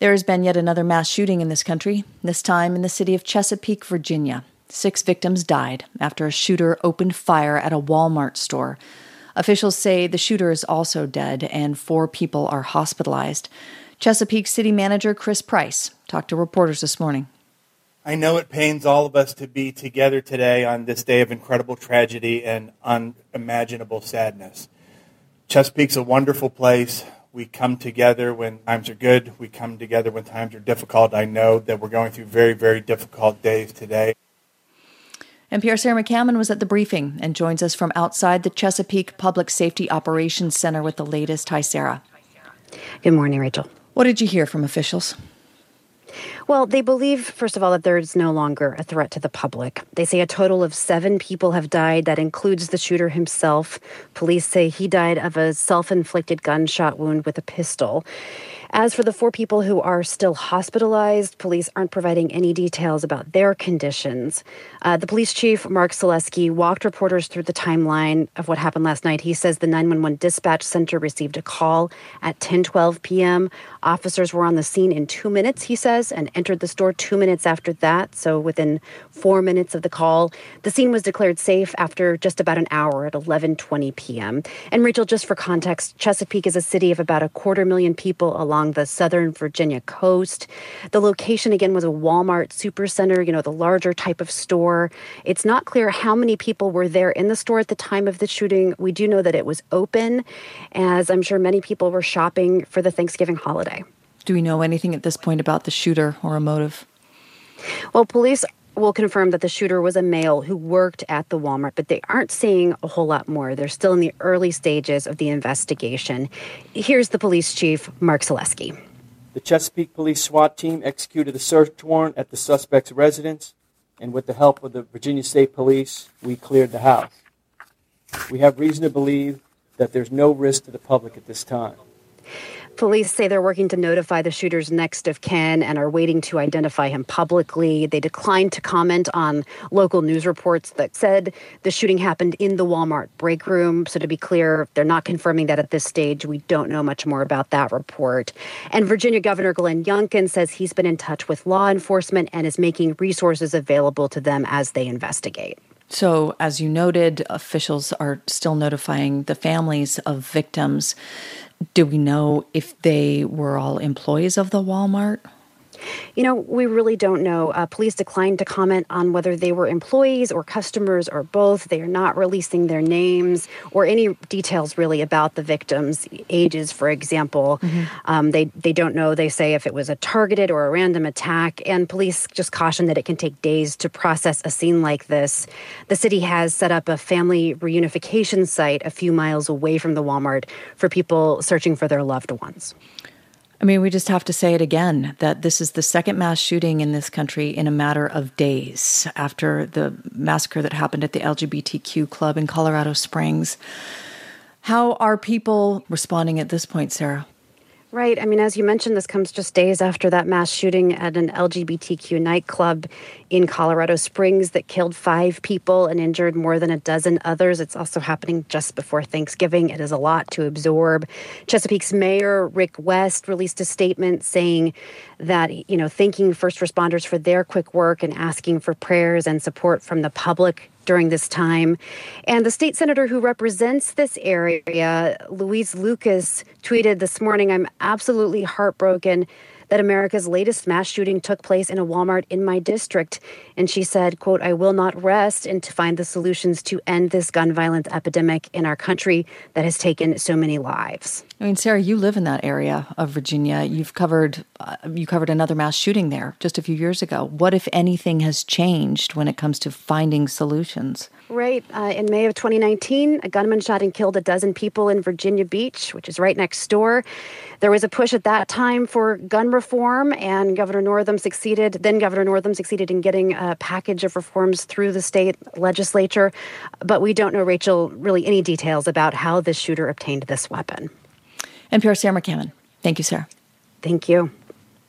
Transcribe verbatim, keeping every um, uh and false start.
There has been yet another mass shooting in this country, this time in the city of Chesapeake, Virginia. Six victims died after a shooter opened fire at a Walmart store. Officials say the shooter is also dead and four people are hospitalized. Chesapeake City Manager Chris Price talked to reporters this morning. I know it pains all of us to be together today on this day of incredible tragedy and unimaginable sadness. Chesapeake's a wonderful place. We come together when times are good. We come together when times are difficult. I know that we're going through very, very difficult days today. N P R's Sarah McCammon was at the briefing and joins us from outside the Chesapeake Public Safety Operations Center with the latest. Hi, Sarah. Good morning, Rachel. What did you hear from officials? Well, they believe, first of all, that there is no longer a threat to the public. They say a total of seven people have died. That includes the shooter himself. Police say he died of a self-inflicted gunshot wound with a pistol. As for the four people who are still hospitalized, police aren't providing any details about their conditions. Uh, the police chief, Mark Zaleski, walked reporters through the timeline of what happened last night. He says the nine one one dispatch center received a call at ten twelve p.m. Officers were on the scene in two minutes, he says, and entered the store two minutes after that, so within four minutes of the call. The scene was declared safe after just about an hour at eleven twenty p.m. And Rachel, just for context, Chesapeake is a city of about a quarter million people along the southern Virginia coast. The location, again, was a Walmart supercenter, you know, the larger type of store. It's not clear how many people were there in the store at the time of the shooting. We do know that it was open, as I'm sure many people were shopping for the Thanksgiving holiday. Do we know anything at this point about the shooter or a motive? Well, police will confirm that the shooter was a male who worked at the Walmart, but they aren't seeing a whole lot more. They're still in the early stages of the investigation. Here's the police chief, Mark Zaleski. The Chesapeake Police SWAT team executed a search warrant at the suspect's residence, and with the help of the Virginia State Police, we cleared the house. We have reason to believe that there's no risk to the public at this time. Police say they're working to notify the shooter's next of kin and are waiting to identify him publicly. They declined to comment on local news reports that said the shooting happened in the Walmart break room. So to be clear, they're not confirming that at this stage. We don't know much more about that report. And Virginia Governor Glenn Youngkin says he's been in touch with law enforcement and is making resources available to them as they investigate. So, as you noted, officials are still notifying the families of victims. Do we know if they were all employees of the Walmart? You know, we really don't know. Uh, police declined to comment on whether they were employees or customers or both. They are not releasing their names or any details really about the victims' ages, for example. Mm-hmm. Um, they, they don't know, they say, if it was a targeted or a random attack. And police just caution that it can take days to process a scene like this. The city has set up a family reunification site a few miles away from the Walmart for people searching for their loved ones. I mean, we just have to say it again, that this is the second mass shooting in this country in a matter of days after the massacre that happened at the L G B T Q club in Colorado Springs. How are people responding at this point, Sarah? Right. I mean, as you mentioned, this comes just days after that mass shooting at an L G B T Q nightclub in Colorado Springs that killed five people and injured more than a dozen others. It's also happening just before Thanksgiving. It is a lot to absorb. Chesapeake's mayor, Rick West, released a statement saying that, you know, thanking first responders for their quick work and asking for prayers and support from the public during this time. And the state senator who represents this area, Louise Lucas, tweeted this morning, "I'm absolutely heartbroken that America's latest mass shooting took place in a Walmart in my district." And she said, quote, "I will not rest and to find the solutions to end this gun violence epidemic in our country that has taken so many lives." I mean, Sarah, you live in that area of Virginia. You've covered uh, you covered another mass shooting there just a few years ago. What, if anything, has changed when it comes to finding solutions? Right. Uh, in May of twenty nineteen, a gunman shot and killed a dozen people in Virginia Beach, which is right next door. There was a push at that time for gun reform, and Governor Northam succeeded. Then Governor Northam succeeded in getting a package of reforms through the state legislature. But we don't know, Rachel, really any details about how this shooter obtained this weapon. N P R's Sarah McCammon. Thank you, Sarah. Thank you.